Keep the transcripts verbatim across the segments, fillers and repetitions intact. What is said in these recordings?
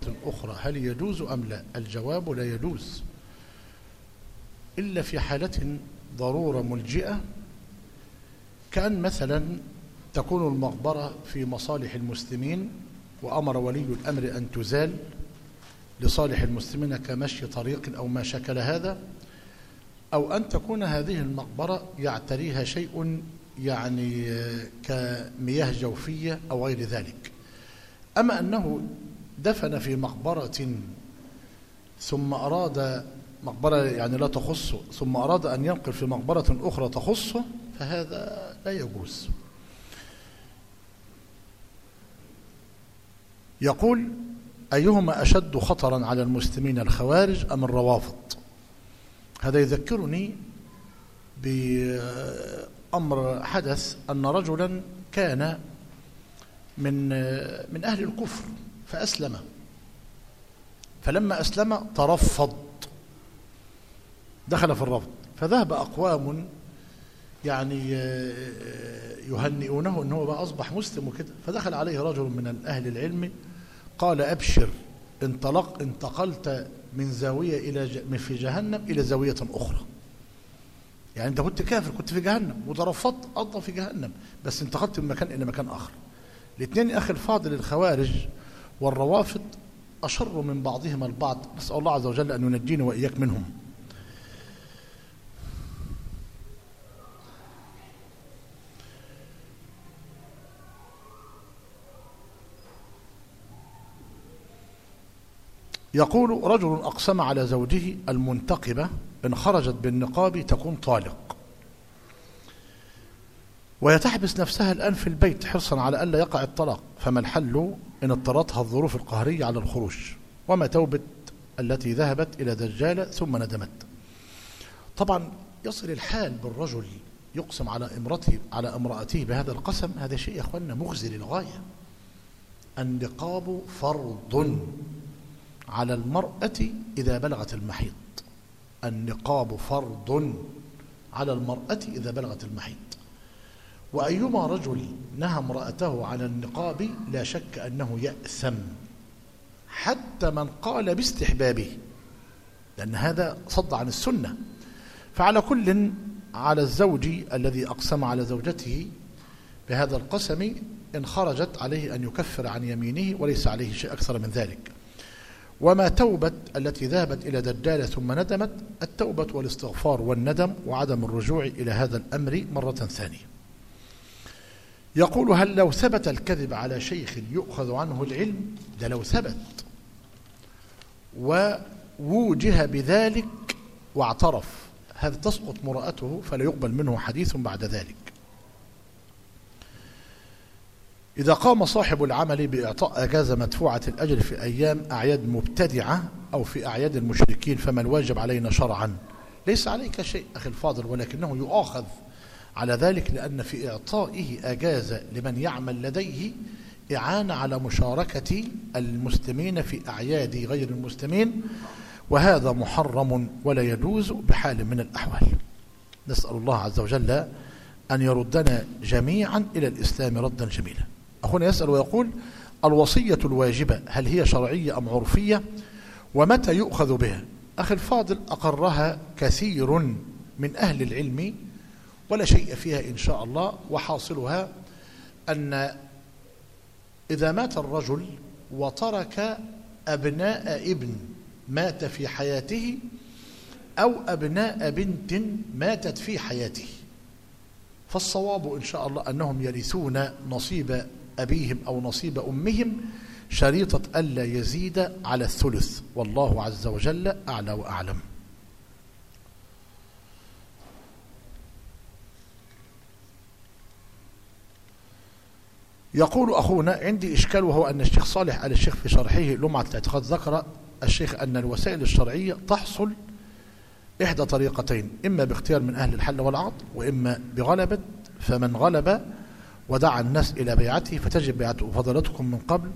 مقبرة أخرى هل يجوز أم لا؟ الجواب لا يجوز إلا في حالة ضرورة ملجئة، كأن مثلا تكون المقبرة في مصالح المسلمين وأمر ولي الأمر أن تزال لصالح المسلمين كمشي طريق أو ما شكل هذا، أو أن تكون هذه المقبرة يعتريها شيء يعني كمياه جوفية أو غير ذلك. أما أنه دفن في مقبرة ثم أراد مقبرة يعني لا تخصه ثم أراد أن ينقل في مقبرة أخرى تخصه، فهذا لا يجوز. يقول: أيهما أشد خطرا على المسلمين، الخوارج أم الروافض؟ هذا يذكرني بأمر حدث، أن رجلا كان من من أهل الكفر فأسلم، فلما أسلم ترفض، دخل في الرفض، فذهب أقوام يعني يهنئونه أنه بقى أصبح مسلم وكده، فدخل عليه رجل من أهل العلم قال: أبشر، انطلق انتقلت من زاوية إلى من في جهنم إلى زاوية أخرى. يعني أنت كنت كافر، كنت في جهنم وترفضت، أضل في جهنم، بس انتقلت من مكان إلى مكان آخر. الاثنين أخي الفاضل، الخوارج والروافض أشر من بعضهما البعض، نسأل الله عز وجل أن ينجينا وإياك منهم. يقول: رجل أقسم على زوجه المنتقبة إن خرجت بالنقاب تكون طالق، وهي تحبس نفسها الآن في البيت حرصا على ألا يقع الطلاق، فما الحل إن اضطرتها الظروف القهرية على الخروج؟ وما توبة التي ذهبت إلى دجالة ثم ندمت؟ طبعا يصل الحال بالرجل يقسم على امرأته على امرأته بهذا القسم، هذا شيء يا أخوانا مخزي للغاية. النقاب فرض على المرأة إذا بلغت المحيض، النقاب فرض على المرأة إذا بلغت المحيض، وأيما رجل نهى امرأته عن النقاب لا شك أنه يأثم، حتى من قال باستحبابه، لأن هذا صد عن السنة. فعلى كل، على الزوج الذي أقسم على زوجته بهذا القسم إن خرجت عليه أن يكفر عن يمينه وليس عليه شيء أكثر من ذلك. وما توبة التي ذهبت إلى دجالة ثم ندمت، التوبة والاستغفار والندم وعدم الرجوع إلى هذا الأمر مرة ثانية. يقول: هل لو ثبت الكذب على شيخ يؤخذ عنه العلم؟ ده لو ثبت ووجه بذلك واعترف، هذا تسقط مرأته فلا يقبل منه حديث بعد ذلك. إذا قام صاحب العمل بإعطاء أجازة مدفوعة الأجر في أيام أعياد مبتدعة أو في أعياد المشركين، فما الواجب علينا شرعا؟ ليس عليك شيء أخي الفاضل، ولكنه يؤاخذ على ذلك، لأن في إعطائه أجازة لمن يعمل لديه إعانة على مشاركة المسلمين في أعياد غير المسلمين، وهذا محرم ولا يجوز بحال من الأحوال. نسأل الله عز وجل أن يردنا جميعا إلى الإسلام ردا جميلا. أخونا يسأل ويقول: الوصية الواجبة هل هي شرعية أم عرفية؟ ومتى يؤخذ بها؟ أخي الفاضل، أقرها كثير من أهل العلم ولا شيء فيها إن شاء الله، وحاصلها أن إذا مات الرجل وترك أبناء ابن مات في حياته أو أبناء بنت ماتت في حياته، فالصواب إن شاء الله أنهم يرثون نصيب أبيهم أو نصيب أمهم، شريطة ألا يزيد على الثلث، والله عز وجل أعلى وأعلم. يقول أخونا: عندي إشكال، وهو أن الشيخ صالح آل الشيخ في شرحه لمعة الاعتقاد ذكر الشيخ أن الوسائل الشرعية تحصل إحدى طريقتين، إما باختيار من أهل الحل والعقد، وإما بغلبة، فمن غلب ودعا الناس إلى بيعته فتجب بيعته. فضلتكم من قبل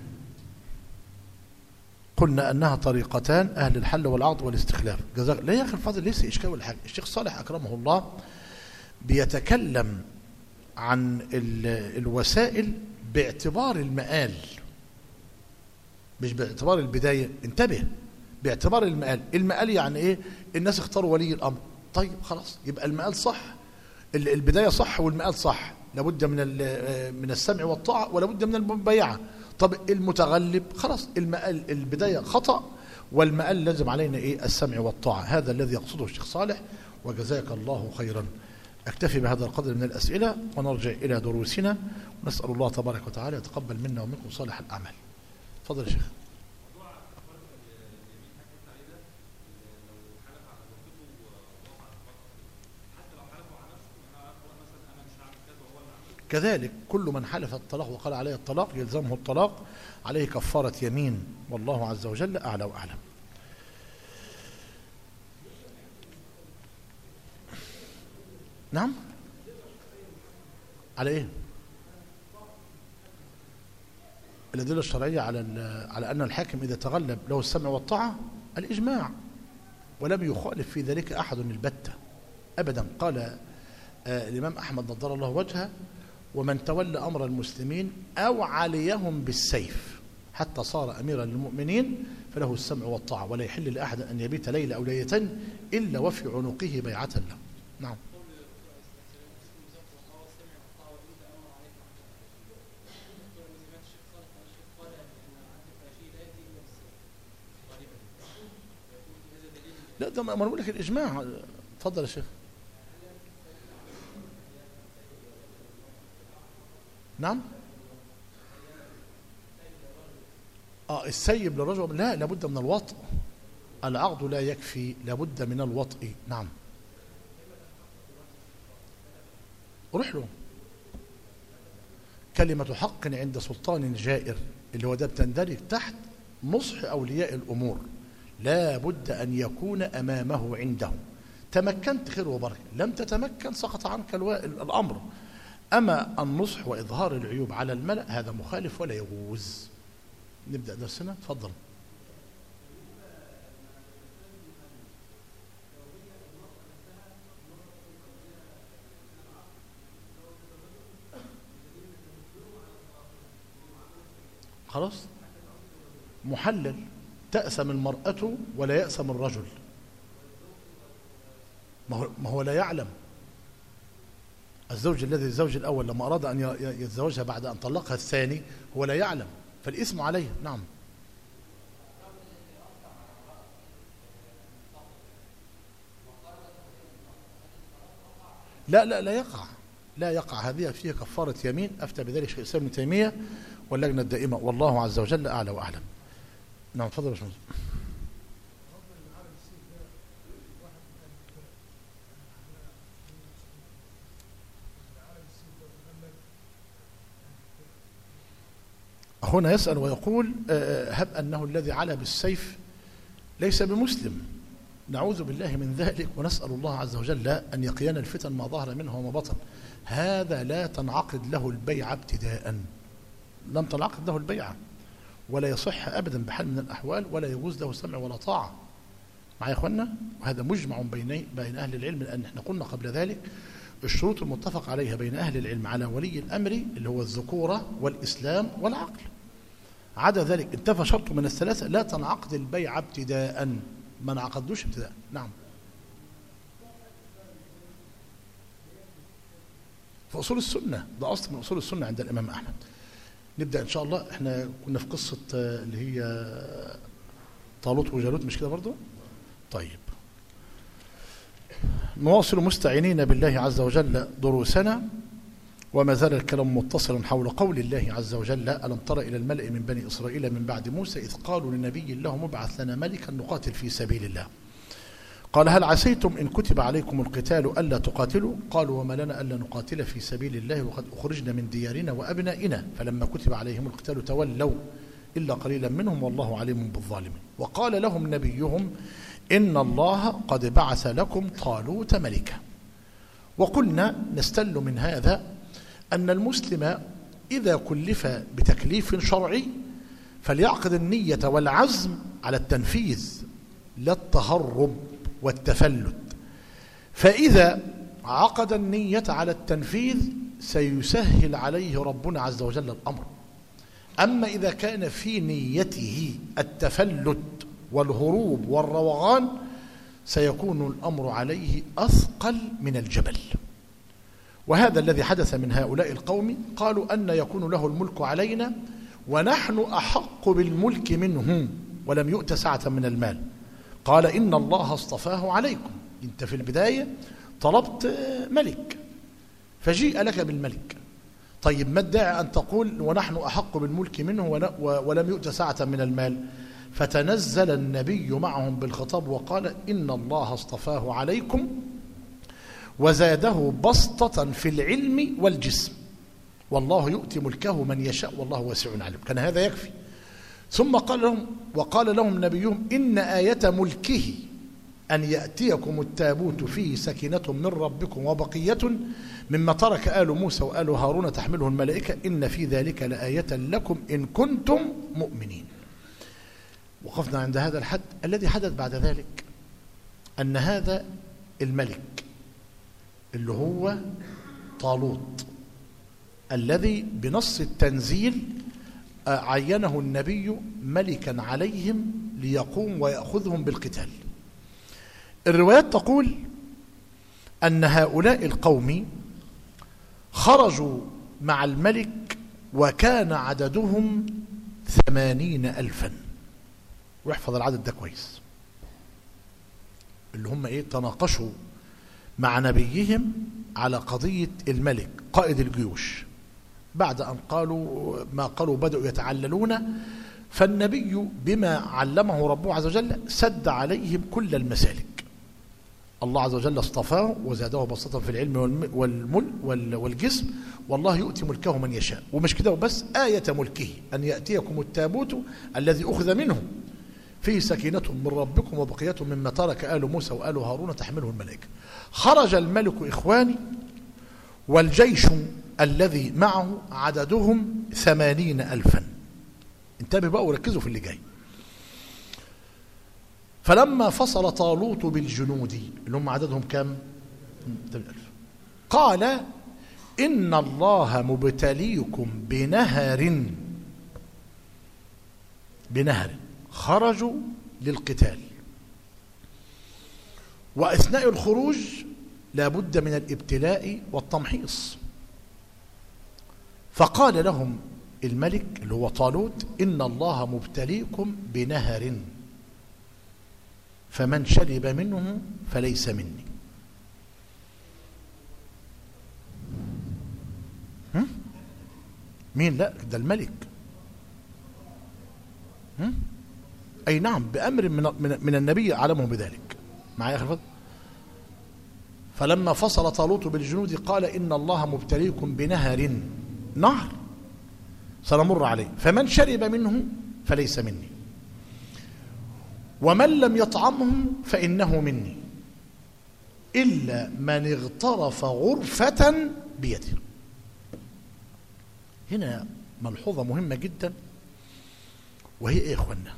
قلنا أنها طريقتان، أهل الحل والعقد والاستخلاف. جزاك لا يا أخي الفاضل، ليس إشكال ولا حاجة. الشيخ صالح أكرمه الله بيتكلم عن الوسائل باعتبار المآل، مش باعتبار البداية، انتبه، باعتبار المآل. المآل يعني ايه؟ الناس اختاروا ولي الامر، طيب خلاص يبقى المآل صح، البداية صح والمآل صح، لابد من من السمع والطاعة ولابد من المبايعة. طب المتغلب خلاص، المآل البداية خطأ والمآل لازم علينا ايه؟ السمع والطاعة. هذا الذي يقصده الشيخ صالح، وجزاك الله خيرا. اكتفي بهذا القدر من الأسئلة ونرجع إلى دروسنا، ونسأل الله تبارك وتعالى يتقبل منا ومنكم صالح الأعمال. تفضل يا شيخ. كذلك كل من حلف الطلاق وقال عليه الطلاق يلزمه الطلاق، عليه كفارة يمين، والله عز وجل أعلى وأعلم. نعم، على ايه؟ الأدلة الشرعية على على أن الحاكم إذا تغلب له السمع والطاعة الإجماع، ولم يخالف في ذلك أحد البتة أبدا. قال آه الإمام أحمد نضر الله وجهه: ومن تولى أمر المسلمين أو عليهم بالسيف حتى صار أميرا للمؤمنين فله السمع والطاعة، ولا يحل لأحد أن يبيت ليلة أو ليلتين إلا وفي عنقه بيعة له. نعم. لا ده ما أنا بقول لك الإجماع. اتفضل يا شيخ. نعم. اه السيب للرجل لا، لابد من الوطء، العقد لا يكفي، لابد من الوطء. نعم. روح له كلمة حق عند سلطان جائر، اللي هو ده بتندرج تحت نصح أولياء الأمور، لا بد أن يكون أمامه عنده. تمكنت خير وبركة، لم تتمكن سقط عنك الأمر. أما النصح وإظهار العيوب على الملأ هذا مخالف ولا يجوز. نبدأ درسنا. تفضل. خلاص محلل، تأسم المرأة ولا يأسم الرجل. ما هو لا يعلم. الزوج الذي الزوج الأول لما أراد أن يتزوجها بعد أن طلقها الثاني هو لا يعلم، فالإثم عليه. نعم. لا لا لا يقع، لا يقع. هذه فيها كفارة يمين، أفتى بذلك شيخ الإسلام ابن تيمية واللجنة الدائمة، والله عز وجل أعلى وأعلم. نعم. تفضل يا باشمهندس. هنا يسأل ويقول هب أنه الذي علا بالسيف ليس بمسلم، نعوذ بالله من ذلك، ونسأل الله عز وجل أن يقينا الفتن ما ظهر منها وما بطن. هذا لا تنعقد له البيعة ابتداء، لم تنعقد له البيعة، ولا يصح أبدا بحال من الأحوال، ولا يجوز له سمع ولا طاعة. معايا يا أخوانا؟ وهذا مجمع بين بين أهل العلم، لأن احنا قلنا قبل ذلك الشروط المتفق عليها بين أهل العلم على ولي الأمر اللي هو الذكورة والإسلام والعقل. عدا ذلك انتفى شرط من الثلاثة لا تنعقد البيعة ابتداء، ما انعقدوش ابتداء. نعم. في أصول السنة، ده أصل من أصول السنة عند الإمام أحمد. نبدأ إن شاء الله. احنا كنا في قصة اللي هي طالوت وجالوت، مش كده برضو؟ طيب نواصل مستعينين بالله عز وجل دروسنا، وما زال الكلام متصلا حول قول الله عز وجل: ألم تر إلى الملأ من بني إسرائيل من بعد موسى إذ قالوا لنبي لهم ابعث لنا ملكا نقاتل في سبيل الله قال هل عسيتم إن كتب عليكم القتال ألا تقاتلوا قالوا وما لنا ألا نقاتل في سبيل الله وقد أخرجنا من ديارنا وأبنائنا فلما كتب عليهم القتال تولوا إلا قليلا منهم والله عليم بالظالمين. وقال لهم نبيهم إن الله قد بعث لكم طالوت ملكا. وقلنا نستل من هذا أن المسلم إذا كلف بتكليف شرعي فليعقد النية والعزم على التنفيذ لا التهرب والتفلت، فإذا عقد النية على التنفيذ سيسهل عليه ربنا عز وجل الأمر. أما إذا كان في نيته التفلت والهروب والروغان سيكون الأمر عليه أثقل من الجبل. وهذا الذي حدث من هؤلاء القوم، قالوا أن يكون له الملك علينا ونحن أحق بالملك منه ولم يؤت سعة من المال. قال إن الله اصطفاه عليكم، أنت في البداية طلبت ملك فجيء لك بالملك، طيب ما الداعي أن تقول ونحن أحق بالملك منه ولم يؤت سعة من المال؟ فتنزل النبي معهم بالخطاب وقال إن الله اصطفاه عليكم وزاده بسطة في العلم والجسم والله يؤتي ملكه من يشاء والله واسع عليم. كان هذا يكفي. ثم قال لهم وقال لهم نبيهم إن آية ملكه أن يأتيكم التابوت فيه سكينة من ربكم وبقية مما ترك آل موسى وآل هارون تحمله الملائكة إن في ذلك لآية لكم إن كنتم مؤمنين. وقفنا عند هذا الحد. الذي حدث بعد ذلك أن هذا الملك اللي هو طالوت الذي بنص التنزيل عينه النبي ملكا عليهم ليقوم ويأخذهم بالقتال. الروايات تقول أن هؤلاء القوم خرجوا مع الملك وكان عددهم ثمانين ألفا. واحفظ العدد ده كويس. اللي هم ايه تناقشوا مع نبيهم على قضية الملك قائد الجيوش، بعد أن قالوا ما قالوا بدأوا يتعللون، فالنبي بما علمه ربه عز وجل سد عليهم كل المسالك. الله عز وجل اصطفاه وزاده بسطة في العلم والملك والجسم والله يؤتي ملكه من يشاء. ومش كده وبس، آية ملكه أن يأتيكم التابوت الذي أخذ منه فيه سكينة من ربكم وبقية مما ترك آل موسى وآل هارون تحمله الملائكة. خرج الملك إخواني والجيش الذي معه عددهم ثمانين ألفا. انتبهوا بقى وركزوا في اللي جاي. فلما فصل طالوت بالجنود اللي هم عددهم كم؟ ثمانين ألف، قال إن الله مبتليكم بنهر بنهر خرجوا للقتال، وأثناء الخروج لا بد من الابتلاء والتمحيص. فقال لهم الملك اللي هو طالوت إن الله مبتليكم بنهر فمن شرب منه فليس مني. هم؟ مين؟ لا ده الملك. هم؟ أي نعم بأمر من, من, من النبي علمهم بذلك. معايا يا أخي الفضل؟ فلما فصل طالوت بالجنود قال إن الله مبتليكم بنهر، نهر سنمر عليه، فمن شرب منه فليس مني ومن لم يطعمه فإنه مني إلا من اغترف غرفة بيده. هنا ملحوظة مهمة جدا، وهي إيه يا إخوانا؟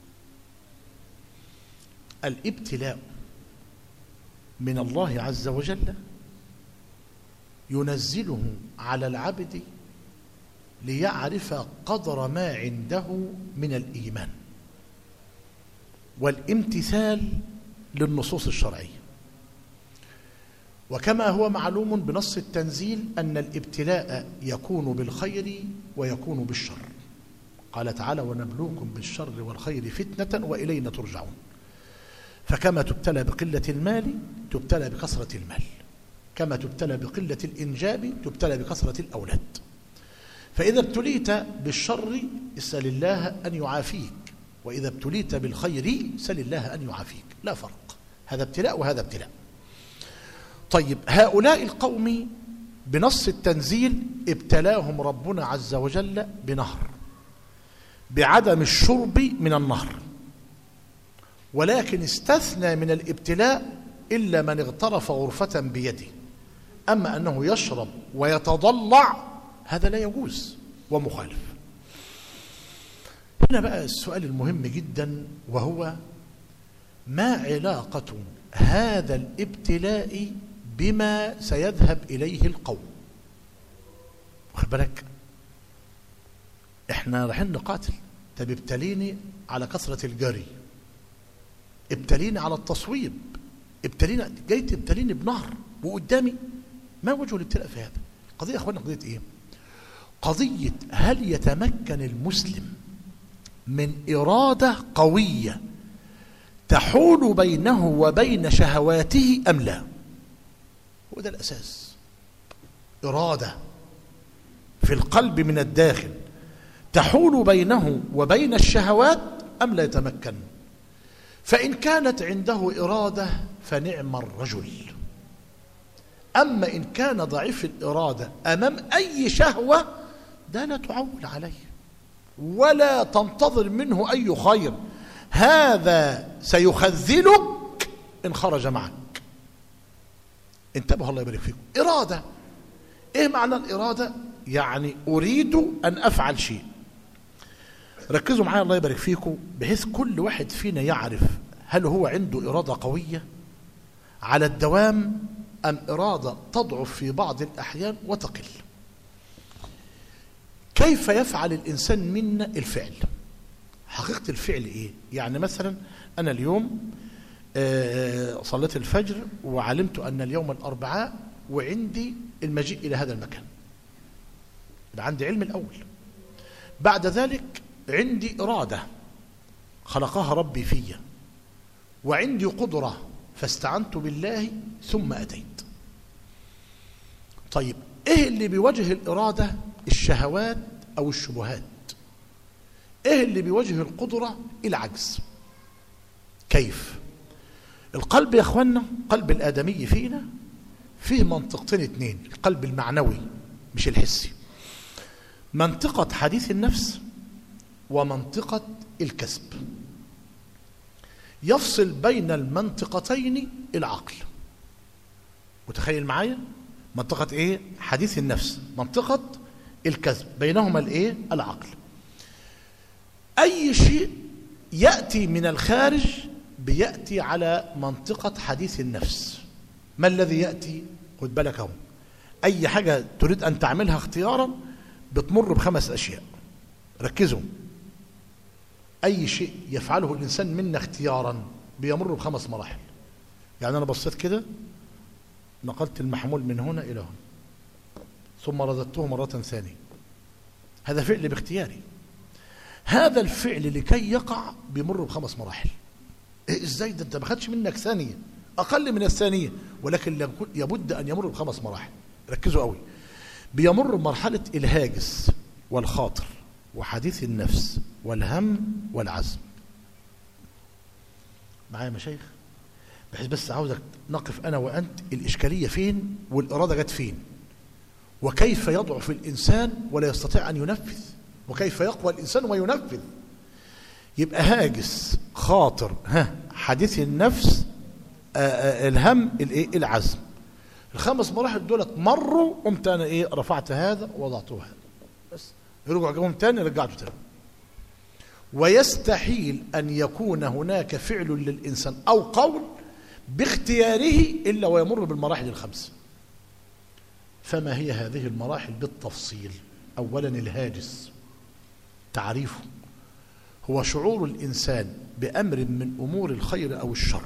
الابتلاء من الله عز وجل ينزله على العبد ليعرف قدر ما عنده من الإيمان والامتثال للنصوص الشرعية. وكما هو معلوم بنص التنزيل أن الابتلاء يكون بالخير ويكون بالشر. قال تعالى ونبلوكم بالشر والخير فتنة وإلينا ترجعون. فكما تبتلى بقلة المال تبتلى بكثرة المال، كما تبتلى بقلة الإنجاب تبتلى بكثرة الأولاد. فإذا ابتليت بالشر اسأل الله أن يعافيك، وإذا ابتليت بالخير سل الله أن يعافيك، لا فرق، هذا ابتلاء وهذا ابتلاء. طيب هؤلاء القوم بنص التنزيل ابتلاهم ربنا عز وجل بنهر، بعدم الشرب من النهر، ولكن استثنى من الابتلاء إلا من اغترف غرفة بيده. أما أنه يشرب ويتضلع هذا لا يجوز ومخالف. هنا بقى السؤال المهم جدا، وهو ما علاقة هذا الابتلاء بما سيذهب إليه القوم؟ واخد بالك؟ احنا رايحين نقاتل، طب ابتليني على كثرة الجري، ابتليني على التصويب، ابتليني، جاي تبتليني بنهر وقدامي، ما وجه الابتلاء في هذا؟ قضية يا اخوانا قضية ايه؟ قضية هل يتمكن المسلم من إرادة قوية تحول بينه وبين شهواته أم لا؟ هو ده الأساس. إرادة في القلب من الداخل تحول بينه وبين الشهوات أم لا يتمكن؟ فإن كانت عنده إرادة فنعم الرجل، أما إن كان ضعيف الإرادة أمام أي شهوة ده لا تعول عليه ولا تنتظر منه أي خير، هذا سيخذلك إن خرج معك. انتبهوا الله يبارك فيكم. إرادة، إيه معنى الإرادة؟ يعني أريد أن أفعل شيء. ركزوا معايا الله يبارك فيكم، بحيث كل واحد فينا يعرف هل هو عنده إرادة قوية على الدوام أم إرادة تضعف في بعض الأحيان وتقل. كيف يفعل الإنسان منا الفعل؟ حقيقة الفعل إيه؟ يعني مثلا أنا اليوم صليت الفجر وعلمت أن اليوم الأربعاء وعندي المجيء إلى هذا المكان، يبقى عندي علم الأول. بعد ذلك عندي إرادة خلقها ربي فيا، وعندي قدرة فاستعنت بالله ثم أتيت. طيب إيه اللي بيواجه الإرادة؟ الشهوات أو الشبهات. إيه اللي بيواجه القدرة؟ العجز. كيف؟ القلب يا أخوانا، قلب الآدمي فينا فيه منطقتين اتنين، القلب المعنوي مش الحسي، منطقة حديث النفس ومنطقة الكسب. يفصل بين المنطقتين العقل. متخيل معايا؟ منطقة ايه؟ حديث النفس، منطقة الكسب، بينهما الايه؟ العقل. اي شيء يأتي من الخارج بيأتي على منطقة حديث النفس. ما الذي يأتي؟ خد بالك اهو، اي حاجة تريد ان تعملها اختيارا بتمر بخمس اشياء. ركزوا، اي شيء يفعله الانسان منا اختيارا بيمر بخمس مراحل. يعني انا بصيت كده، نقلت المحمول من هنا الى هنا، ثم رددته مرة ثانية، هذا فعل باختياري. هذا الفعل لكي يقع بيمر بخمس مراحل. إيه ازاي ده؟ انت ما خدش منك ثانية، اقل من الثانية، ولكن لابد ان يمر بخمس مراحل. ركزوا قوي. بيمر بمرحلة الهاجس والخاطر وحديث النفس والهم والعزم. معايا يا مشايخ؟ بحيث بس عاوزك نقف انا وانت الاشكالية فين والإرادة جت فين، وكيف يضعف الإنسان ولا يستطيع أن ينفذ، وكيف يقوى الإنسان وينفذ. يبقى هاجس، خاطر، ها، حديث النفس، آآ آآ الهم، الايه؟ العزم. الخمس مراحل دولت مروا، قمت انا ايه؟ رفعت هذا ووضعته هذا، بس يرجع جوهم تاني، رجعته تاني. ويستحيل ان يكون هناك فعل للانسان او قول باختياره الا ويمر بالمراحل الخمسه. فما هي هذه المراحل بالتفصيل؟ اولا الهاجس، تعريفه هو شعور الانسان بامر من امور الخير او الشر،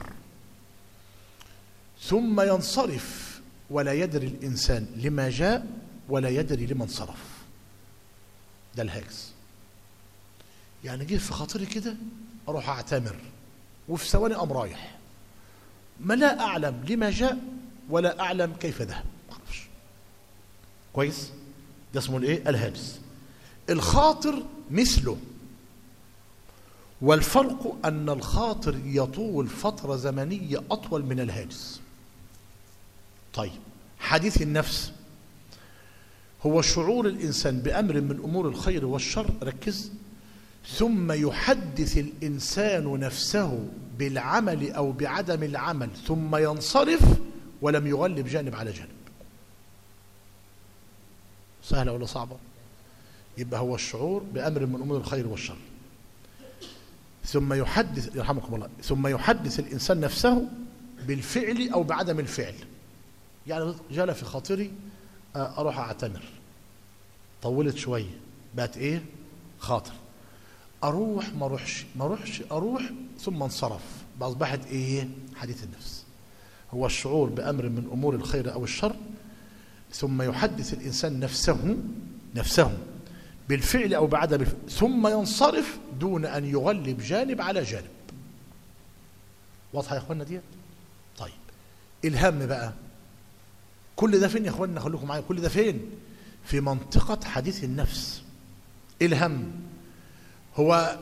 ثم ينصرف ولا يدري الانسان لما جاء ولا يدري لمن صرف. ده الهاجس. يعني جه في خاطري كده اروح اعتمر، وفي ثواني ام رايح، ما لا اعلم لما جاء ولا اعلم كيف ذهب، ما اعرفش. كويس؟ ده اسمه الايه؟ الهاجس. الخاطر مثله، والفرق ان الخاطر يطول فترة زمنية اطول من الهاجس. طيب حديث النفس هو شعور الانسان بامر من امور الخير والشر، ركز، ثم يحدث الانسان نفسه بالعمل او بعدم العمل، ثم ينصرف ولم يغلب جانب على جانب. سهلة ولا صعبة؟ يبقى هو الشعور بأمر من أمور الخير والشر، ثم يحدث، يرحمكم الله، ثم يحدث الإنسان نفسه بالفعل أو بعدم الفعل. يعني جال في خاطري أروح أعتمر، طولت شوية، بقت إيه؟ خاطر. اروح ما اروحش ما اروحش اروح ثم انصرف، اصبحت ايه؟ حديث النفس. هو الشعور بامر من امور الخير او الشر، ثم يحدث الانسان نفسه نفسه بالفعل او بعدم الفعل، ثم ينصرف دون ان يغلب جانب على جانب. واضحه يا اخوانا ديت؟ طيب الهم بقى، كل ده فين يا اخوانا؟ خليكم معايا، كل ده فين؟ في منطقه حديث النفس. الهم هو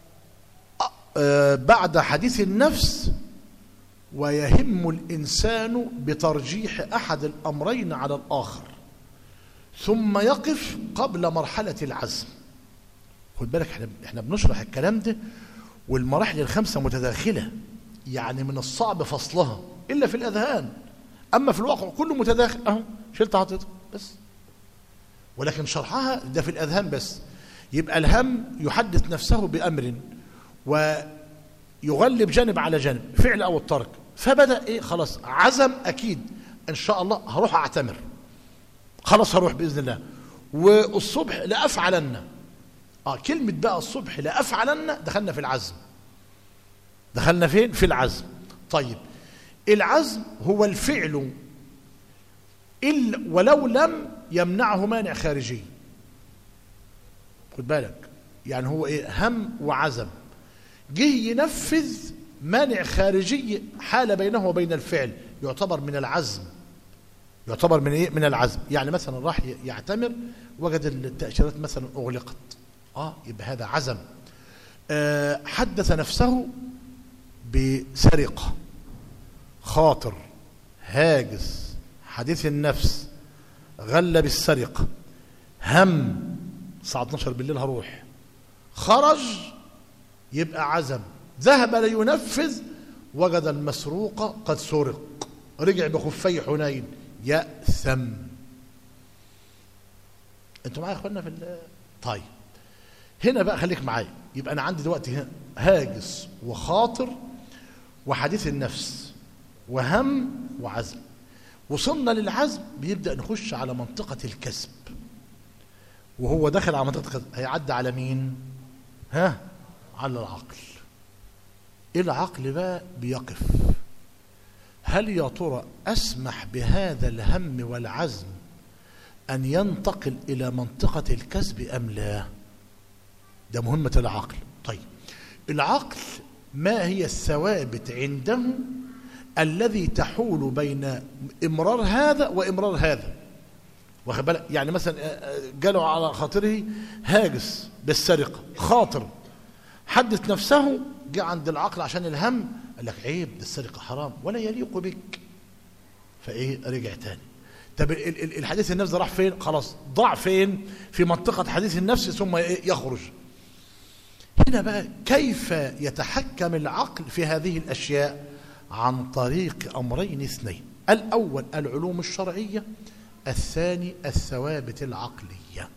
بعد حديث النفس، ويهم الإنسان بترجيح أحد الأمرين على الآخر، ثم يقف قبل مرحلة العزم. خد بالك احنا احنا بنشرح الكلام ده والمراحل الخمسة متداخلة، يعني من الصعب فصلها إلا في الأذهان، أما في الواقع كله متداخل. أهو شلت حطيته بس، ولكن شرحها ده في الأذهان بس. يبقى الهم يحدث نفسه بأمر ويغلب جانب على جانب، فعل أو الترك، فبدأ إيه؟ خلاص عزم أكيد إن شاء الله هروح أعتمر، خلاص هروح بإذن الله، والصبح لأفعلن. آه كلمة بقى الصبح لأفعلن دخلنا في العزم. دخلنا فين؟ في العزم. طيب العزم هو الفعل إلا ولو لم يمنعه مانع خارجي. خد بالك، يعني هو ايه؟ هم وعزم، جه ينفذ مانع خارجي حال بينه وبين الفعل، يعتبر من العزم. يعتبر من ايه؟ من العزم. يعني مثلا راح يعتمر وجد التأشيرات مثلا اغلقت، اه يبقى هذا عزم. آه حدث نفسه بسرقة، خاطر، هاجس، حديث النفس، غلى بالسرقة، هم الساعة اتناشر بالليل هروح، خرج يبقى عزم، ذهب لينفذ وجد المسروق قد سرق، رجع بخفي حنين، يأثم. انتوا معايا يا اخوانا في ال... طيب هنا بقى خليك معايا. يبقى انا عندي دلوقتي هاجس وخاطر وحديث النفس وهم وعزم. وصلنا للعزم، بيبدأ نخش على منطقة الكسب، وهو داخل على منطقة الكسب هيعدي على مين؟ ها؟ على العقل. العقل بقى بيقف، هل يا ترى أسمح بهذا الهم والعزم أن ينتقل إلى منطقة الكسب أم لا؟ ده مهمة العقل. طيب العقل ما هي الثوابت عنده الذي تحول بين إمرار هذا وإمرار هذا؟ واخد بالك؟ يعني مثلا جاله على خاطره هاجس بالسرقة، خاطر حدث نفسه، جه عند العقل عشان الهم قال لك عيب، ده السرقة حرام ولا يليق بك، فايه؟ رجع تاني. طب الحديث النفس ده راح فين؟ خلاص ضاع فين؟ في منطقة حديث النفس، ثم يخرج. هنا بقى كيف يتحكم العقل في هذه الأشياء؟ عن طريق أمرين اثنين: الأول العلوم الشرعية، الثاني الثوابت العقلية.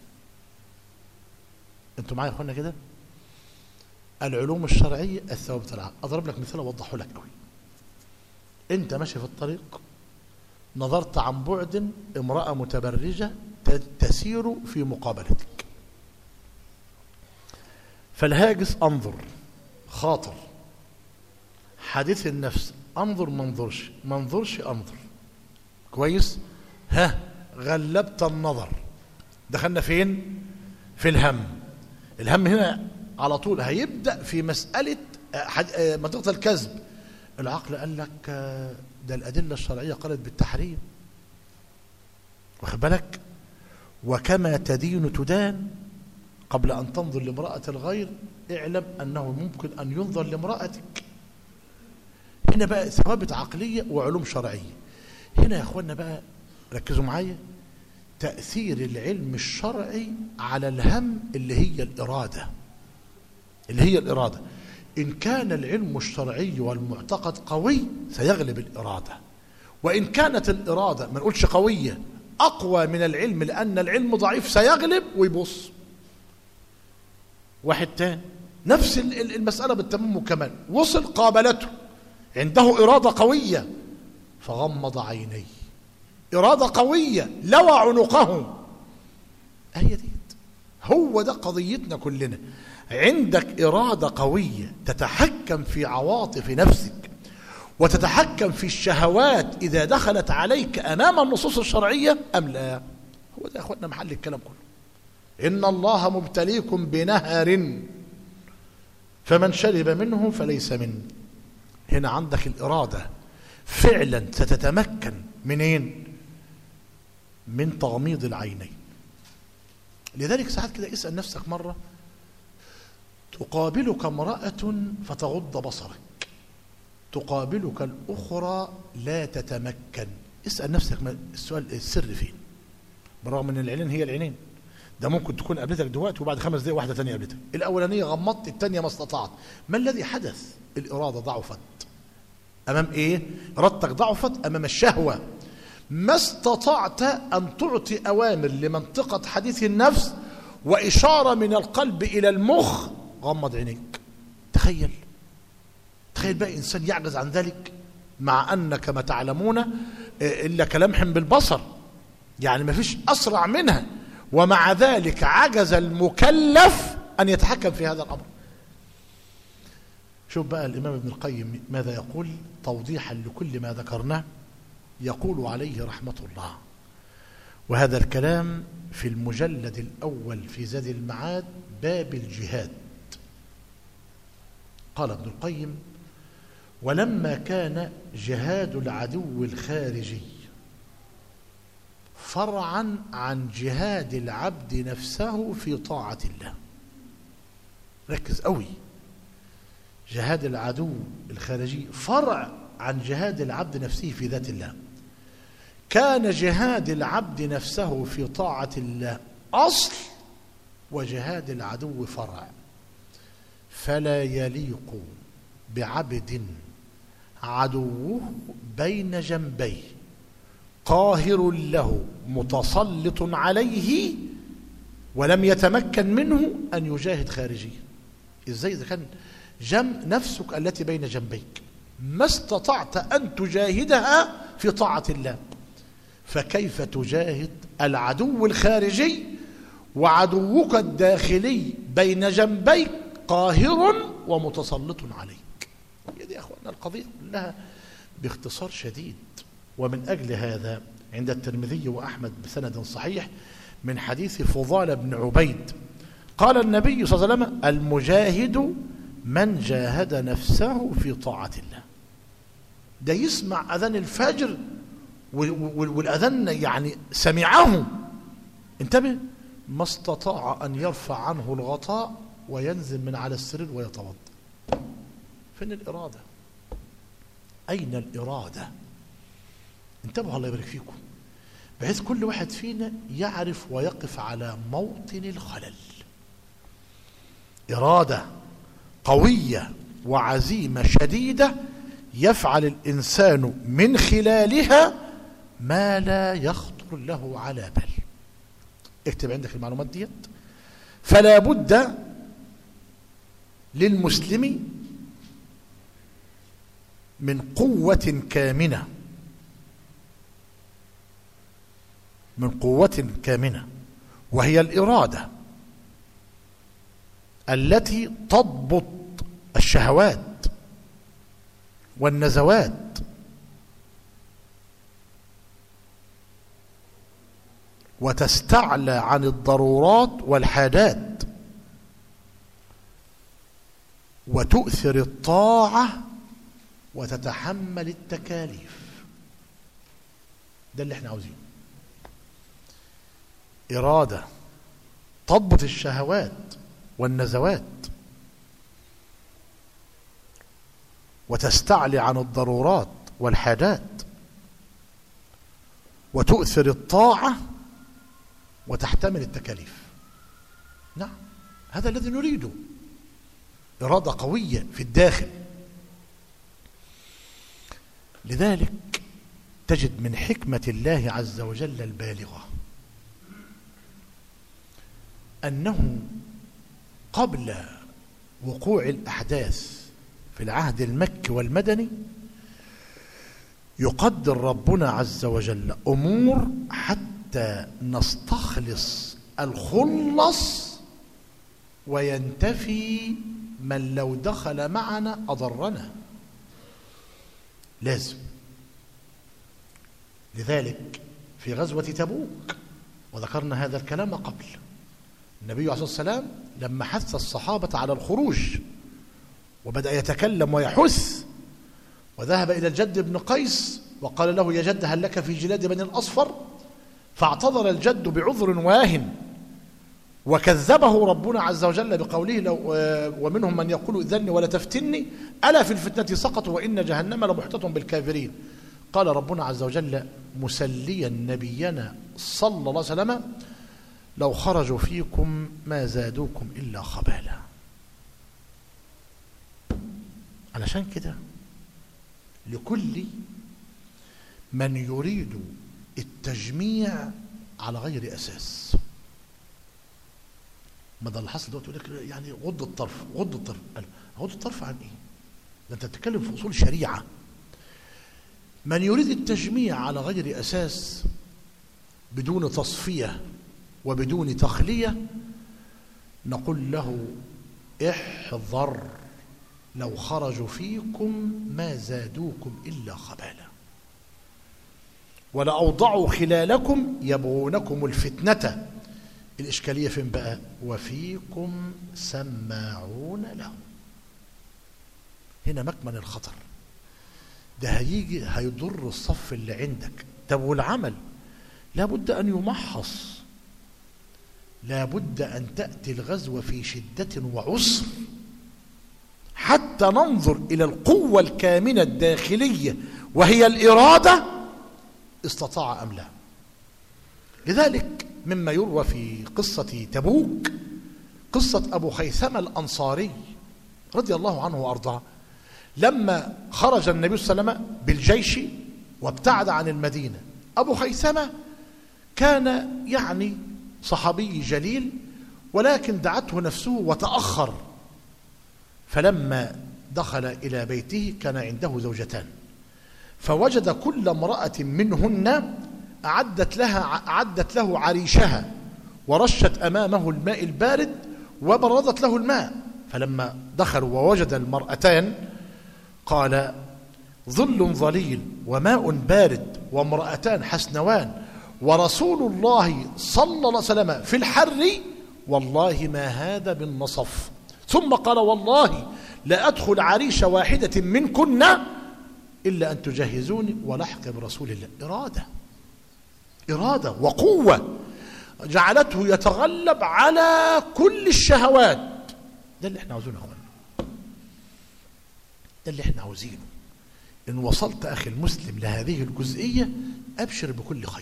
انتوا معايا يا اخوانا كده؟ العلوم الشرعية، الثوابت العقلية. أضرب لك مثال أوضحه لك قوي. أنت ماشي في الطريق، نظرت عن بعد امرأة متبرجة تسير في مقابلتك، فالهاجس أنظر، خاطر، حديث النفس أنظر ما انظرش، ما انظرش أنظر. كويس؟ ها غلبت النظر، دخلنا فين؟ في الهم. الهم هنا على طول هيبدأ في مسألة منطقة الكذب. العقل قال لك ده الأدلة الشرعية قالت بالتحريم، واخد بالك؟ وكما تدين تدان، قبل أن تنظر لامرأة الغير اعلم أنه ممكن أن ينظر لامرأتك. هنا بقى ثوابت عقلية وعلوم شرعية. هنا يا أخوانا بقى ركزوا معايا، تأثير العلم الشرعي على الهم اللي هي الإرادة، اللي هي الإرادة. إن كان العلم الشرعي والمعتقد قوي سيغلب الإرادة، وإن كانت الإرادة ما نقولش قوية، أقوى من العلم لأن العلم ضعيف، سيغلب ويبص. واحد تاني نفس المسألة بالتمام كمان، وصل قابلته، عنده إرادة قوية فغمض عينيه، إرادة قوية لوى عنقه. هي دي هو ده قضيتنا كلنا. عندك إرادة قوية تتحكم في عواطف نفسك وتتحكم في الشهوات إذا دخلت عليك أمام النصوص الشرعية أم لا؟ هو ده يا أخواتنا محل الكلام كله. إن الله مبتليكم بنهر فمن شرب منه فليس مني. هنا عندك الإرادة فعلا ستتمكن منين؟ من تغميض العينين. لذلك ساعات كده اسأل نفسك مرة، تقابلك امرأة فتغض بصرك، تقابلك الأخرى لا تتمكن. اسأل نفسك السؤال السر فين؟ برغم ان العينين هي العينين، ده ممكن تكون قابلتك دلوقتي وبعد خمس دقايق واحدة تانية قابلتك، الأولانية غمضت التانية ما استطعت. ما الذي حدث؟ الإرادة ضعفت. أمام إيه؟ إرادتك ضعفت أمام الشهوة. ما استطعت أن تعطي أوامر لمنطقة حديث النفس وإشارة من القلب إلى المخ، غمض عينيك. تخيل تخيل بقى إنسان يعجز عن ذلك، مع أن كما تعلمون إلا كلمح بالبصر، يعني ما فيش أسرع منها، ومع ذلك عجز المكلف أن يتحكم في هذا الأمر. شوف بقى الإمام ابن القيم ماذا يقول توضيحا لكل ما ذكرناه. يقول عليه رحمة الله، وهذا الكلام في المجلد الأول في زاد المعاد باب الجهاد. قال ابن القيم: ولما كان جهاد العدو الخارجي فرعا عن جهاد العبد نفسه في طاعة الله. ركز قوي، جهاد العدو الخارجي فرع عن جهاد العبد نفسه في ذات الله. كان جهاد العبد نفسه في طاعة الله أصل، وجهاد العدو فرع. فلا يليق بعبد عدوه بين جنبيه قاهر له متسلط عليه ولم يتمكن منه أن يجاهد خارجيا. إزاي؟ إذا كان جنب نفسك التي بين جنبيك ما استطعت أن تجاهدها في طاعة الله، فكيف تجاهد العدو الخارجي وعدوك الداخلي بين جنبيك قاهر ومتسلط عليك؟ هي دي يا أخوانا القضية كلها باختصار شديد. ومن أجل هذا عند الترمذي وأحمد بسند صحيح من حديث فضال بن عبيد قال النبي صلى الله عليه وسلم: المجاهد من جاهد نفسه في طاعة الله. ده يسمع أذان الفجر والأذان يعني سمعه، انتبه، ما استطاع أن يرفع عنه الغطاء وينزل من على السرير ويتوضا. فين الإرادة؟ أين الإرادة؟ انتبهوا الله يبارك فيكم، بحيث كل واحد فينا يعرف ويقف على موطن الخلل. إرادة قوية وعزيمة شديدة يفعل الإنسان من خلالها ما لا يخطر له على بال. اكتب عندك المعلومات ديت. فلا بد للمسلم من قوة كامنة، من قوة كامنة، وهي الإرادة التي تضبط الشهوات والنزوات وتستعلى عن الضرورات والحاجات وتؤثر الطاعة وتتحمل التكاليف. ده اللي احنا عاوزينه، إرادة تضبط الشهوات والنزوات وتستعلي عن الضرورات والحاجات وتؤثر الطاعة وتحتمل التكاليف. نعم، هذا الذي نريده، إرادة قوية في الداخل. لذلك تجد من حكمة الله عز وجل البالغة أنه قبل وقوع الأحداث في العهد المكي والمدني يقدر ربنا عز وجل أمور حتى نستخلص الخلص وينتفي من لو دخل معنا أضرنا. لازم. لذلك في غزوة تبوك، وذكرنا هذا الكلام قبل، النبي عليه الصلاة والسلام لما حث الصحابة على الخروج وبدأ يتكلم ويحث، وذهب إلى الجد بن قيس وقال له: يا جد هل لك في جلاد بني الأصفر؟ فاعتذر الجد بعذر واهن، وكذبه ربنا عز وجل بقوله: لو ومنهم من يقول إذني ولا تفتني ألا في الفتنة سقطوا وإن جهنم لمحيطة بالكافرين. قال ربنا عز وجل مسليا نبينا صلى الله عليه وسلم: لو خرجوا فيكم ما زادوكم إلا خبالا. علشان كده لكل من يريد التجميع على غير أساس، ما ده اللي حصل دلوقتي، يقول لك يعني غض الطرف غض الطرف. غض الطرف عن ايه؟ ده انت بتتكلم في اصول شريعه. من يريد التجميع على غير اساس بدون تصفيه وبدون تخليه نقول له: احذر، لو خرجوا فيكم ما زادوكم الا خبالا ولأوضعوا خلالكم يبغونكم الفتنه. الإشكالية فين بقى؟ وفيكم سماعون لهم. هنا مكمن الخطر، ده هيجي هيضر الصف اللي عندك. طب والعمل لابد أن يمحص، لابد أن تأتي الغزوة في شدة وعسر حتى ننظر إلى القوة الكامنة الداخلية وهي الإرادة استطاع أم لا. لذلك مما يروى في قصة تبوك قصة أبو خيثمة الأنصاري رضي الله عنه وأرضاه، لما خرج النبي صلى الله عليه وسلم بالجيش وابتعد عن المدينة. أبو خيثمة كان يعني صحابي جليل، ولكن دعته نفسه وتأخر، فلما دخل إلى بيته كان عنده زوجتان، فوجد كل امرأة منهن أعدت لها أعدت له عريشها ورشت أمامه الماء البارد وبردت له الماء. فلما دخلوا ووجد المرأتان قال: ظل ظليل وماء بارد وامرأتان حسنوان ورسول الله صلى الله عليه وسلم في الحر، والله ما هذا بالنصف. ثم قال: والله لا أدخل عريش واحدة منكن إلا أن تجهزوني ولحق برسول الله. إرادة إرادة وقوة جعلته يتغلب على كل الشهوات. ده اللي احنا عاوزينه يا اخوانا، ده اللي احنا عاوزينه. إن وصلت أخي المسلم لهذه الجزئية أبشر بكل خير.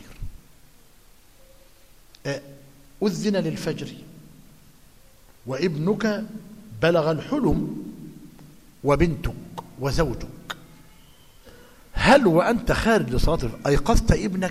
أذن للفجر وابنك بلغ الحلم وبنتك وزوجك، هل وأنت خارج لصلاة أيقظت ابنك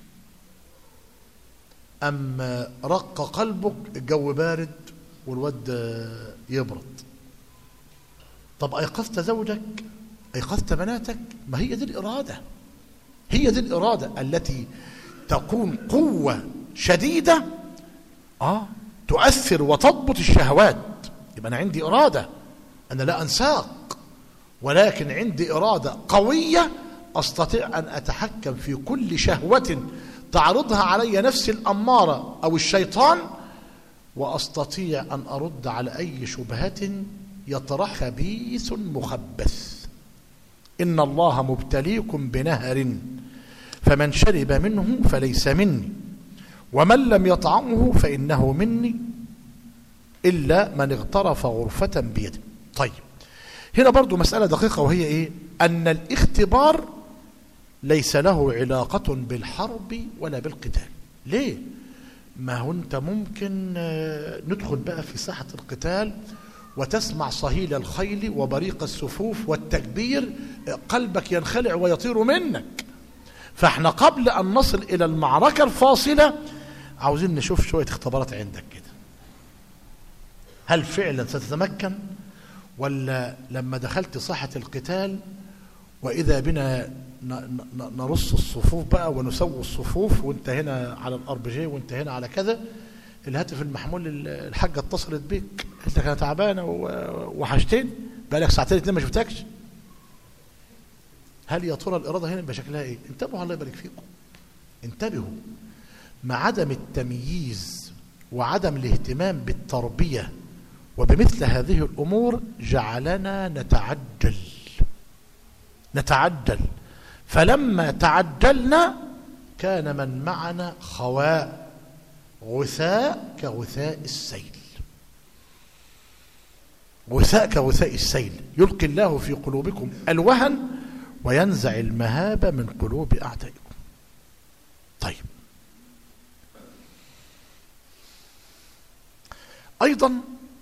أم رق قلبك الجو بارد والواد يبرد؟ طب أيقظت زوجك؟ أيقظت بناتك؟ ما هي دي الإرادة، هي دي الإرادة التي تكون قوة شديدة آه تؤثر وتضبط الشهوات. يبقى أنا عندي إرادة، أنا لا أنساق، ولكن عندي إرادة قوية أستطيع أن أتحكم في كل شهوة تعرضها علي نفسي الأمارة أو الشيطان، وأستطيع أن أرد على أي شبهة يطرح خبيث مخبث. إن الله مبتليكم بنهر فمن شرب منه فليس مني ومن لم يطعمه فإنه مني إلا من اغترف غرفة بيده. طيب هنا برضو مسألة دقيقة، وهي إيه؟ أن الاختبار ليس له علاقة بالحرب ولا بالقتال. ليه؟ ما هو أنت ممكن ندخل بقى في ساحة القتال وتسمع صهيل الخيل وبريق السفوف والتكبير، قلبك ينخلع ويطير منك. فاحنا قبل أن نصل إلى المعركة الفاصلة عاوزين نشوف شوية اختبارات عندك كده، هل فعلا ستتمكن، ولا لما دخلت ساحة القتال وإذا بنا نرص الصفوف بقى ونسوي الصفوف، وانت هنا على الار بي جي وانت هنا على كذا، الهاتف المحمول الحاجة اتصلت بيك قالت لك انا تعبانة وحشتني بقالك ساعتين اتنين ما شفتكش. هل يا ترى الإرادة هنا بشكلها ايه؟ انتبهوا الله يبارك فيكم، انتبهوا. مع عدم التمييز وعدم الاهتمام بالتربية وبمثل هذه الأمور جعلنا نتعجل نتعجل فلما تعجلنا كان من معنا خواء غثاء كغثاء السيل، غثاء كغثاء السيل، يلقي الله في قلوبكم الوهن وينزع المهابة من قلوب أعدائكم. طيب أيضا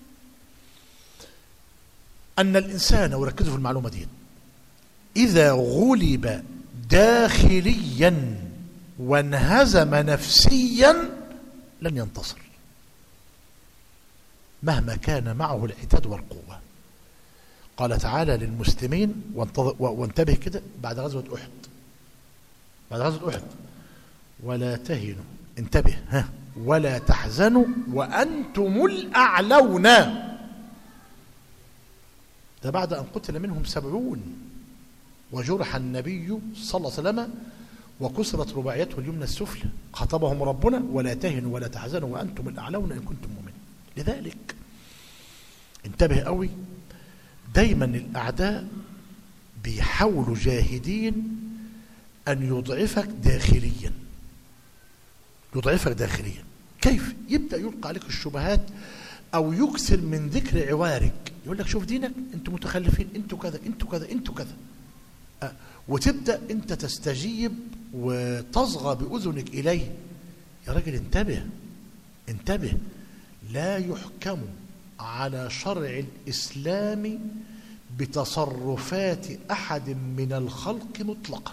أن الإنسان، وركزوا في المعلومة دي، إذا غلب داخليا وانهزم نفسيا لن ينتصر مهما كان معه العتاد والقوة. قال تعالى للمسلمين، وانتبه كده، بعد غزوة أحد بعد غزوة أحد ولا تهنوا، انتبه، ها، ولا تحزنوا وأنتم الأعلون. ده بعد أن قتل منهم سبعون وجرح النبي صلى الله عليه وسلم وكسرت رباعيته اليمنى السفلى، خطبهم ربنا ولا تهنوا ولا تحزنوا وأنتم الأعلون إن كنتم مؤمنين. لذلك انتبه قوي، دايما الأعداء بيحاولوا جاهدين أن يضعفك داخليا يضعفك داخليا كيف؟ يبدأ يلقى عليك الشبهات أو يكثر من ذكر عوارك، يقول لك شوف دينك، انتوا متخلفين، انتوا كذا انتوا كذا انتوا كذا أه. وتبدأ انت تستجيب وتصغى بأذنك إليه. يا راجل انتبه انتبه، لا يحكم على شرع الإسلام بتصرفات أحد من الخلق مطلقا.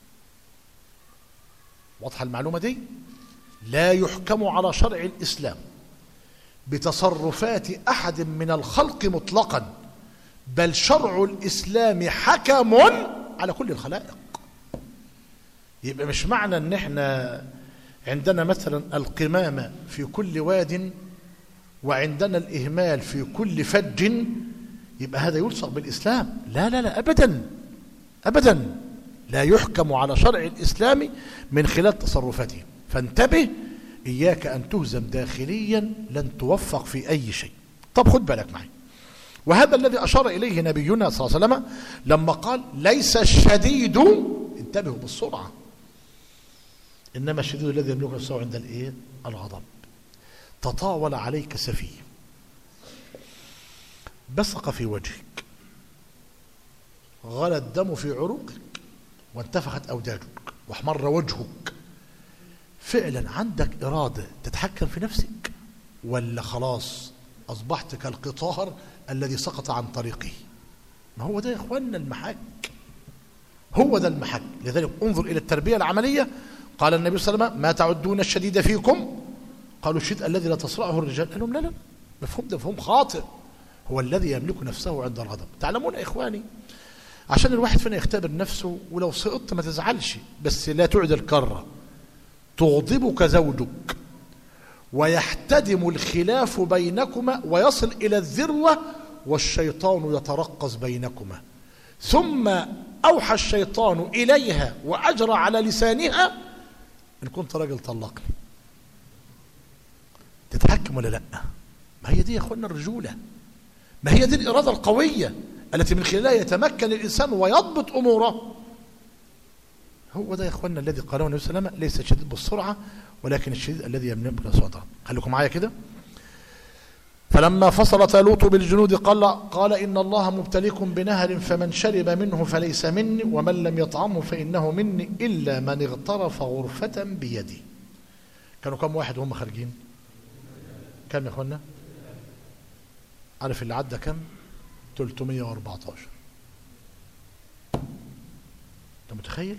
واضحة المعلومة دي؟ لا يحكم على شرع الإسلام بتصرفات أحد من الخلق مطلقا، بل شرع الإسلام حكم على كل الخلائق. يبقى مش معنى ان احنا عندنا مثلا القمامة في كل واد وعندنا الإهمال في كل فج يبقى هذا يلصق بالإسلام. لا لا لا أبدا أبدا، لا يحكم على شرع الإسلام من خلال تصرفاته. فانتبه، إياك أن تهزم داخليا، لن توفق في أي شيء. طب خد بالك معي، وهذا الذي أشار إليه نبينا صلى الله عليه وسلم لما قال ليس الشديد، انتبهوا بالسرعة، إنما الشديد الذي يملك نفسه عند الإيه؟ الغضب. تطاول عليك سفيه، بصق في وجهك، غلى الدم في عروقك وانتفخت أوداجك واحمر وجهك، فعلا عندك إرادة تتحكم في نفسك ولا خلاص أصبحت كالقطار الذي سقط عن طريقه؟ ما هو ده يا إخواننا المحك، هو ده المحك. لذلك انظر إلى التربية العملية. قال النبي صلى الله عليه وسلم ما تعدون الشديد فيكم؟ قالوا الشديد الذي لا تصرعه الرجال. قال لهم لا لا، مفهوم ده مفهوم خاطئ، هو الذي يملك نفسه عند الغضب. تعلمون يا إخواني، عشان الواحد فينا يختبر نفسه، ولو سقطت ما تزعلش، بس لا تعد الكرة. تغضبك زوجك ويحتدم الخلاف بينكما ويصل إلى الذروة والشيطان يترقص بينكما، ثم أوحى الشيطان إليها وأجرى على لسانها إن كنت راجل طلقني. تتحكم ولا لا؟ ما هي دي يا أخوانا الرجولة، ما هي دي الإرادة القوية التي من خلالها يتمكن الإنسان ويضبط أموره. هو ده يا أخوانا الذي قاله النبي صلى الله عليه وسلم ليس الشديد بالسرعة ولكن الشديد الذي يملك نفسه. خليكم معايا كده. فلما فصل طالوت بالجنود قال قال إن الله مبتليكم بنهر فمن شرب منه فليس مني ومن لم يطعمه فإنه مني إلا من اغترف غرفة بيدي. كانوا كم واحد وهم خارجين؟ كم يا أخوانا؟ عارف اللي عدى كم؟ ثلاثمائة وأربعة عشر. أنت متخيل؟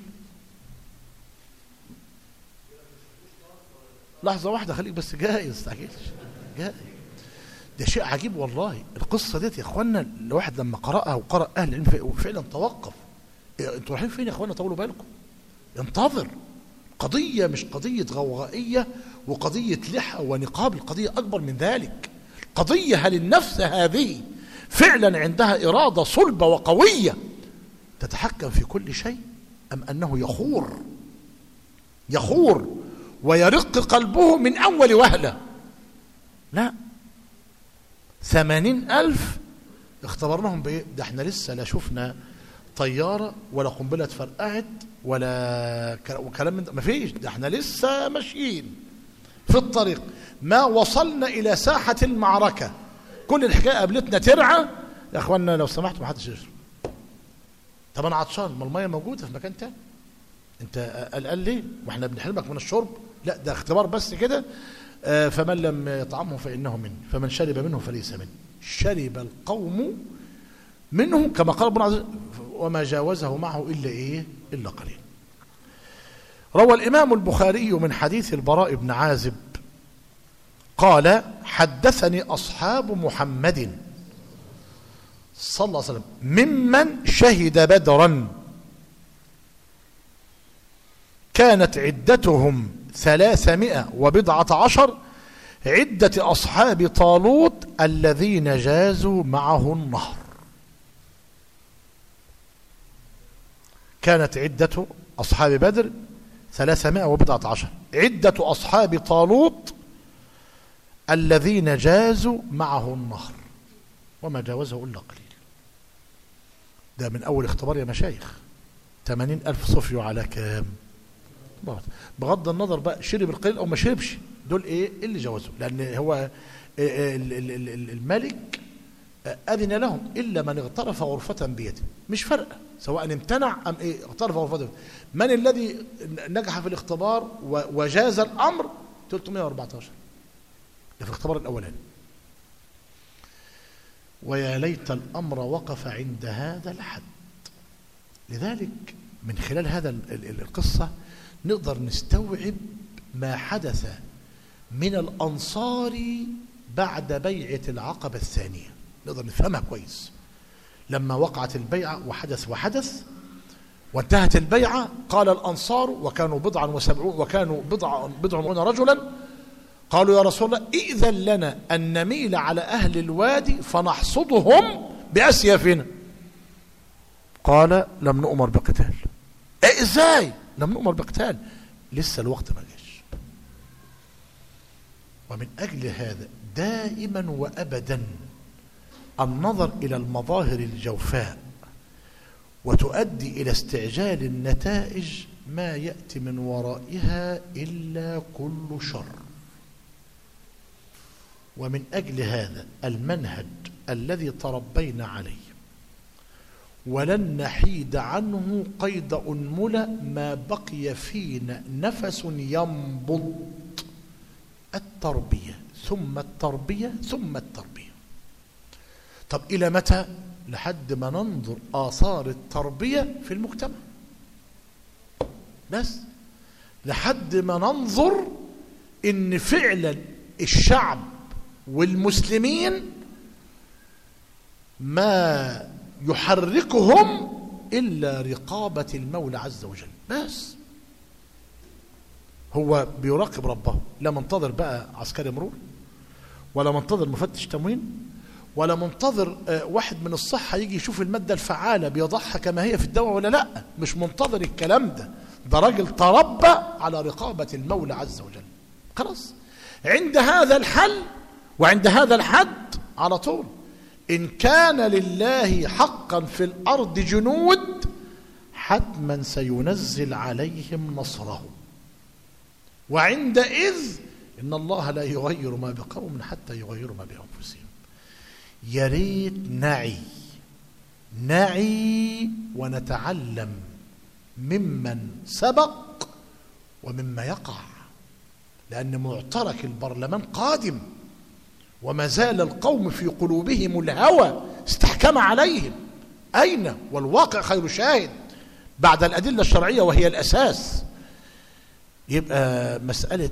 لحظة واحدة خليك بس جاي، استعجلش جاي. ده شيء عجيب والله. القصة ديت يا اخوانا الواحد لما قرأها وقرأ أهل العلم وفعلا توقف. انتوا رايحين فين يا اخوانا؟ طولوا بالكم، انتظر. قضية مش قضية غوغائية وقضية لحى ونقاب القضية أكبر من ذلك. قضية هل النفس هذه فعلا عندها إرادة صلبة وقوية تتحكم في كل شيء، أم أنه يخور يخور ويرق قلبه من أول وهلة؟ لا، ثمانين ألف اختبرناهم بإيه؟ ده احنا لسه لا شفنا طيارة ولا قنبلة فرقعت ولا كلام من ده، مفيش، ده احنا لسه ماشيين في الطريق، ما وصلنا إلى ساحة المعركة. كل الحكاية قابلتنا ترعى، يا اخوانا لو سمحتوا ما حدش يشرب. طب انا عطشان، ما الميه موجوده في مكان تاني، انت قلقان ليه؟ واحنا بنحرمك من الشرب؟ لا، ده اختبار بس كده. آه فمن لم يطعمه فانه مني، فمن شرب منه فليس مني. شرب القوم منه كما قال ابن عزيز وما جاوزه معه الا ايه؟ الا قليل. روى الامام البخاري من حديث البراء بن عازب قال: حدثني اصحاب محمد صلى الله عليه وسلم ممن شهد بدرا كانت عدتهم ثلاثمائة وبضعة عشر، عدة أصحاب طالوت الذين جازوا معه النهر. كانت عدة أصحاب بدر ثلاثمائة وبضعة عشر، عدة أصحاب طالوت الذين جازوا معه النهر وما جاوزه إلا قليل. ده من أول اختبار يا مشايخ. ثمانين ألف صفيوا على كام؟ بغض النظر بقى شرب القليل أو ما شربش، دول إيه اللي جاوزوا، لأن هو الملك أذن لهم إلا من اغترف غرفة بيده، مش فارقة سواء امتنع أم إيه اغترف غرفة بيده. من الذي نجح في الاختبار وجاز الأمر؟ ثلاثمائة وأربعة عشر في الاختبار الأولاني. ويا ليت الأمر وقف عند هذا الحد. لذلك من خلال هذا القصة نقدر نستوعب ما حدث من الأنصار بعد بيعة العقبة الثانية، نقدر نفهمها كويس. لما وقعت البيعة وحدث وحدث وانتهت البيعة، قال الأنصار وكانوا بضعا وسبعون وكانوا بضع بضعون رجلا، قالوا يا رسول الله إذن لنا أن نميل على أهل الوادي فنحصدهم بأسيافنا. قال لم نؤمر بقتال. إيه إزاي لم نؤمر بقتال؟ لسه الوقت ما جاش. ومن أجل هذا دائما وأبدا النظر إلى المظاهر الجوفاء وتؤدي إلى استعجال النتائج ما يأتي من ورائها إلا كل شر. ومن أجل هذا المنهج الذي تربينا عليه ولن نحيد عنه قيد أنملة ما بقي فينا نفس ينبض: التربية ثم التربية ثم التربية. طب إلى متى؟ لحد ما ننظر آثار التربية في المجتمع، بس لحد ما ننظر إن فعلا الشعب والمسلمين ما يحركهم إلا رقابة المولى عز وجل. بس هو بيراقب ربه، لا منتظر بقى عسكري مرور، ولا منتظر مفتش تموين، ولا منتظر واحد من الصحة يجي يشوف المادة الفعالة بيضعها كما هي في الدواء ولا لا. مش منتظر الكلام ده. ده راجل تربى على رقابة المولى عز وجل. خلاص، عند هذا الحل وعند هذا الحد على طول إن كان لله حقا في الأرض جنود حتما سينزل عليهم نصره. وعندئذ إن الله لا يغير ما بقوم حتى يغيروا ما بأنفسهم. يا ريت نعي نعي ونتعلم ممن سبق ومما يقع، لأن معترك البرلمان قادم وما زال القوم في قلوبهم الهوى استحكم عليهم. أين؟ والواقع خير شاهد بعد الأدلة الشرعية وهي الأساس. يبقى مسألة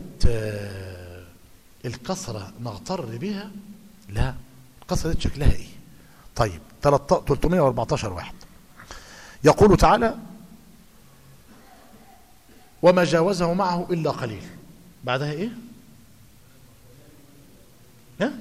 الكثرة نغتر بها؟ لا، الكثرة دي شكلها ايه؟ طيب ثلاثمائة وأربعة عشر واحد. يقول تعالى وما جاوزه معه إلا قليل. بعدها ايه؟ ها؟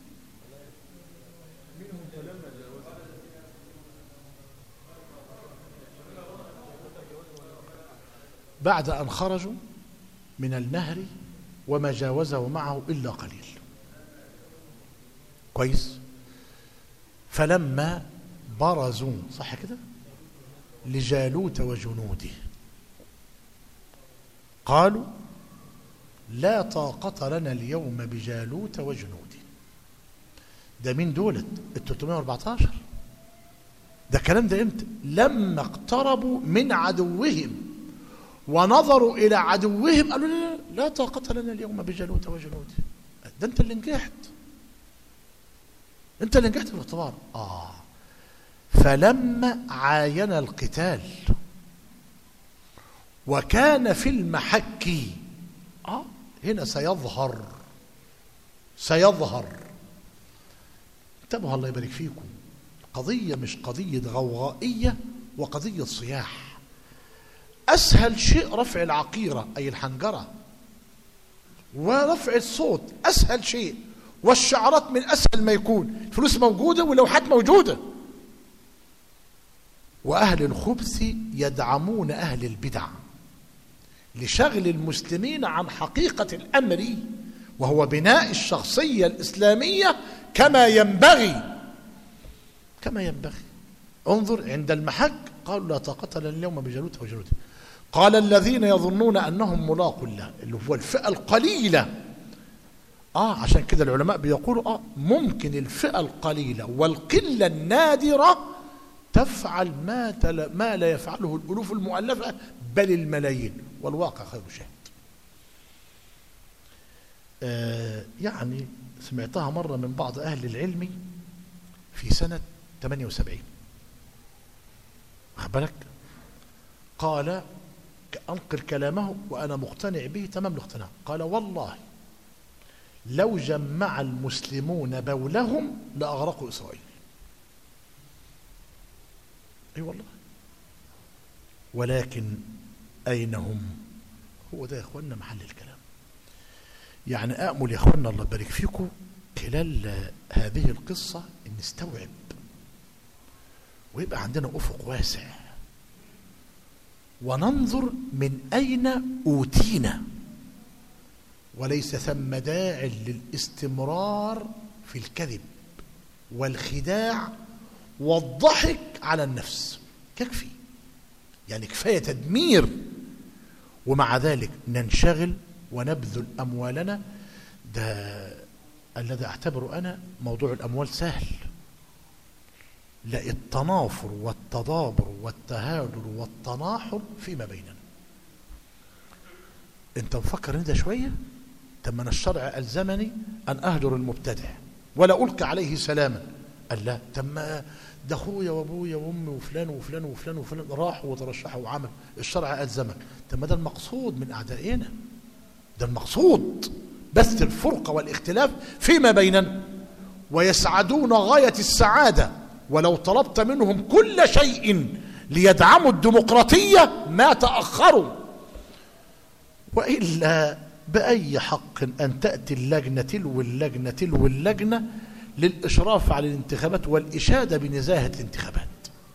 بعد أن خرجوا من النهر وما جاوزه معه إلا قليل. كويس. فلما برزوا، صح كده، لجالوت وجنوده قالوا لا طاقة لنا اليوم بجالوت وجنوده. ده مين دولت؟ ال ثلاثمائة وأربعة عشر. ده الكلام ده امتى؟ لما اقتربوا من عدوهم ونظروا إلى عدوهم قالوا لا, لا طاقة لنا اليوم بجالوت وجنوده. ده انت اللي نجحت، انت اللي نجحت في الاختبار. آه فلما عاين القتال وكان في المحك، آه هنا سيظهر سيظهر انتبهوا الله يبارك فيكم، قضية مش قضية غوغائية وقضية صياح. أسهل شيء رفع العقيرة أي الحنجرة، ورفع الصوت أسهل شيء، والشعارات من أسهل ما يكون. الفلوس موجودة واللوحات موجودة. وأهل الخبث يدعمون أهل البدع لشغل المسلمين عن حقيقة الأمر، وهو بناء الشخصية الإسلامية كما ينبغي كما ينبغي. انظر عند المحك قالوا لا طاقة لنا اليوم بجالوت وجنوده. قال الذين يظنون أنهم ملاقوا الله، اللي هو الفئة القليلة. آه عشان كده العلماء بيقولوا آه ممكن الفئة القليلة والقلة النادرة تفعل ما, تل... ما لا يفعله الألوف المؤلفة بل الملايين، والواقع خير شاهد. آه يعني سمعتها مرة من بعض أهل العلم في سنة ثمانية وسبعين، أخبرك قال، أنقل كلامه وأنا مقتنع به تمام الاقتناع، قال والله لو جمع المسلمون بولهم لأغرقوا إسرائيل. اي أيوة والله. ولكن أين هم؟ هو ده يا اخوانا محل الكلام. يعني أأمل يا اخوانا الله يبارك فيكم خلال هذه القصة ان نستوعب ويبقى عندنا أفق واسع، وننظر من أين أوتينا، وليس ثم داع للاستمرار في الكذب والخداع والضحك على النفس. يكفي يعني كفاية تدمير، ومع ذلك ننشغل ونبذل أموالنا. ده الذي أعتبره أنا موضوع الأموال سهل، لا التنافر والتضابر والتهادر والتناحر فيما بيننا. انت مفكر ان ده شوية؟ طب ما الشرع ألزمني أن أهجر المبتدع ولا ألقي عليه سلاما. قال لا، طب ما ده اخويا وابويا وامي وفلان وفلان وفلان وفلان راحوا وترشحوا وعمل، الشرع ألزمك. طب ما ده المقصود من أعدائنا، ده المقصود بث الفرقة والاختلاف فيما بيننا، ويسعدون غاية السعادة. ولو طلبت منهم كل شيء ليدعموا الديمقراطية ما تأخروا. وإلا بأي حق أن تأتي اللجنة تلو اللجنة تلو اللجنة للإشراف على الانتخابات والإشادة بنزاهة الانتخابات؟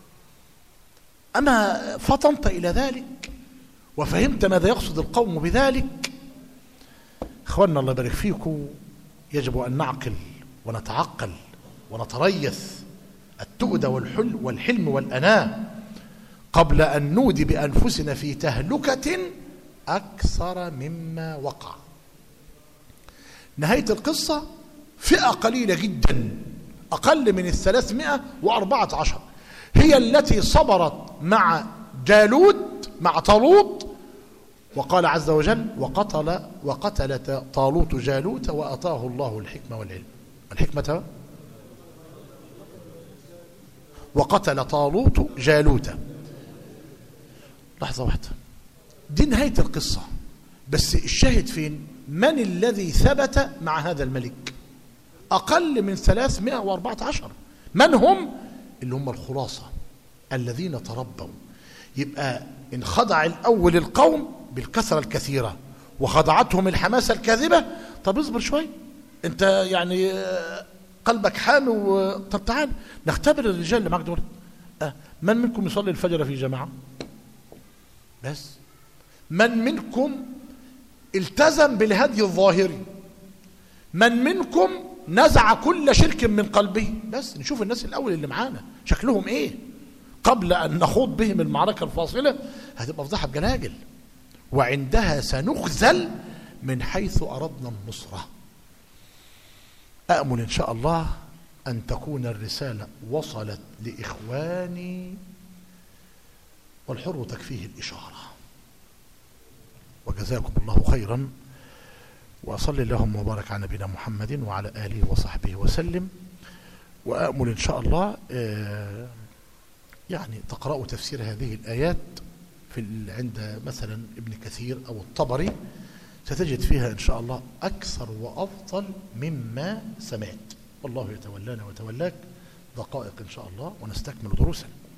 أما فطنت إلى ذلك وفهمت ماذا يقصد القوم بذلك؟ إخواننا الله يبارك فيكم، يجب أن نعقل ونتعقل ونتريث التؤدة والحل والحلم والأناة قبل أن نودي بأنفسنا في تهلكة أكثر مما وقع. نهاية القصة فئة قليلة جدا أقل من الثلاثمائة وأربعة عشر هي التي صبرت مع جالوت مع طالوت، وقال عز وجل وقتل وقتل طالوت جالوت وأتاه الله الحكمة والعلم. الحكمة وقتل طالوت جالوت. لحظة واحدة، دي نهاية القصة، بس الشاهد فين؟ من الذي ثبت مع هذا الملك؟ أقل من ثلاثمائة وأربعة عشر. من هم؟ اللي هم الخلاصة الذين تربوا. يبقى إن خضع الأول القوم بالكثرة الكثيرة وخضعتهم الحماسة الكاذبة، طب اصبر شوي انت يعني قلبك حامي و... طب تعال نختبر الرجال اللي معك دول. أه. من منكم يصلي الفجر في جماعة؟ بس. من منكم التزم بالهدي الظاهري؟ من منكم نزع كل شرك من قلبه؟ بس نشوف الناس الأول اللي معانا شكلهم ايه قبل أن نخوض بهم المعركة الفاصلة. هتبقى فضيحة بجلاجل، وعندها سنخزل من حيث أردنا النصرة. أأمل إن شاء الله أن تكون الرسالة وصلت لإخواني، والحر تكفيه الإشارة. وجزاكم الله خيرا، وأصلي اللهم وبارك على نبينا محمد وعلى آله وصحبه وسلم. وأأمل إن شاء الله يعني تقرأوا تفسير هذه الآيات في عند مثلا ابن كثير أو الطبري، ستجد فيها إن شاء الله أكثر وأفضل مما سمعت. والله يتولانا وتولاك. دقائق إن شاء الله ونستكمل دروسنا.